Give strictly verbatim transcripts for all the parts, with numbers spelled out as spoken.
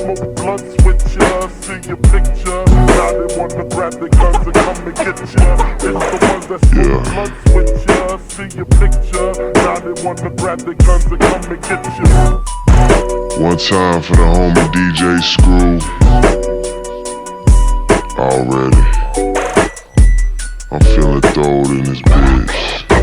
smoke blunts with ya, see your picture. Now they wanna grab their guns and come and get ya. It's the ones that smoke Yeah. blunts with ya, see your picture. Now they wanna grab their guns and come and get ya. One time for the homie D J Screw. Already, I'm feeling throwed in this bitch.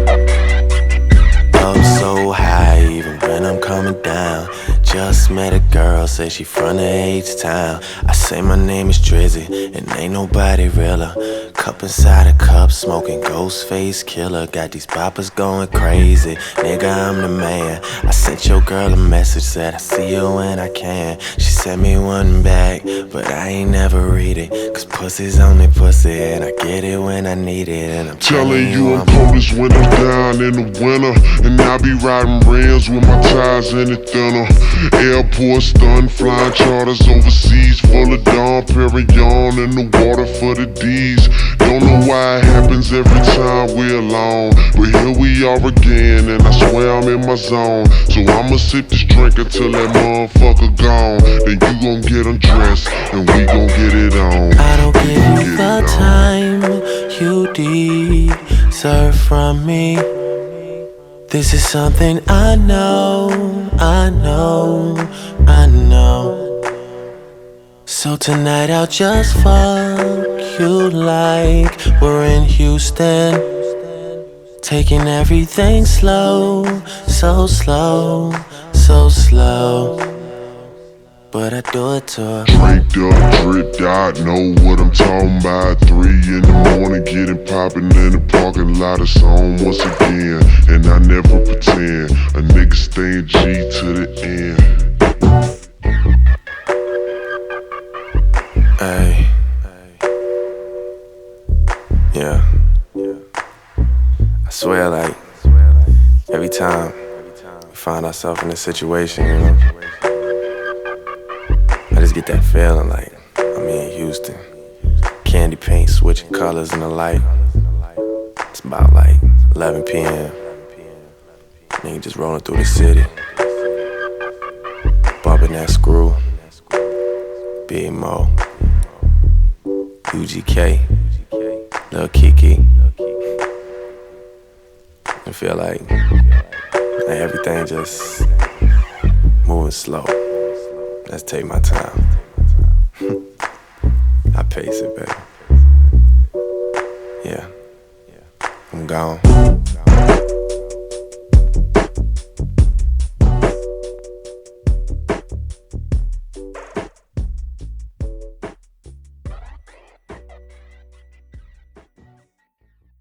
I'm so high even when I'm coming down. Just met a girl, say she from the H-Town. I say my name is Drizzy, and ain't nobody realer. Cup inside a cup, smoking Ghostface Killer. Got these boppers going crazy, nigga, I'm the man. I sent your girl a message, said I see you when I can. She sent me one back, but I ain't never read it. Cause pussy's only pussy, and I get it when I need it. And I'm Telling you I'm coldest when I'm down in the winter. And I be riding rims with my tires in the thinner. Airport stun, flying charters overseas. Full of Dom Perignon in the water for the D's. Don't know why it happens every time we're alone, but here we are again, and I swear I'm in my zone. So I'ma sip this drink until that motherfucker gone. Then you gon' get undressed, and we gon' get it on. I don't give you the time you deserve from me. This is something I know, I know, I know. So tonight I'll just fuck you like we're in Houston. Taking everything slow, so slow, so slow. But I do it to her. Draped up, dripped out, know what I'm talking about. Three in the morning, getting poppin' in the parking lot. It's on once again, and I never pretend. A nigga stayin' G to the end. Ay. Yeah. I swear, like, every time we find ourselves in this situation, you know, I just get that feeling like I'm in Houston. Candy paint switching colors in the light. It's about like eleven p m Nigga just rolling through the city, bumping that Screw, Big Mo, U G K, Lil Kiki. I feel like, like everything just moving slow. Let's take my time. I pace it, baby. Yeah, I'm gone.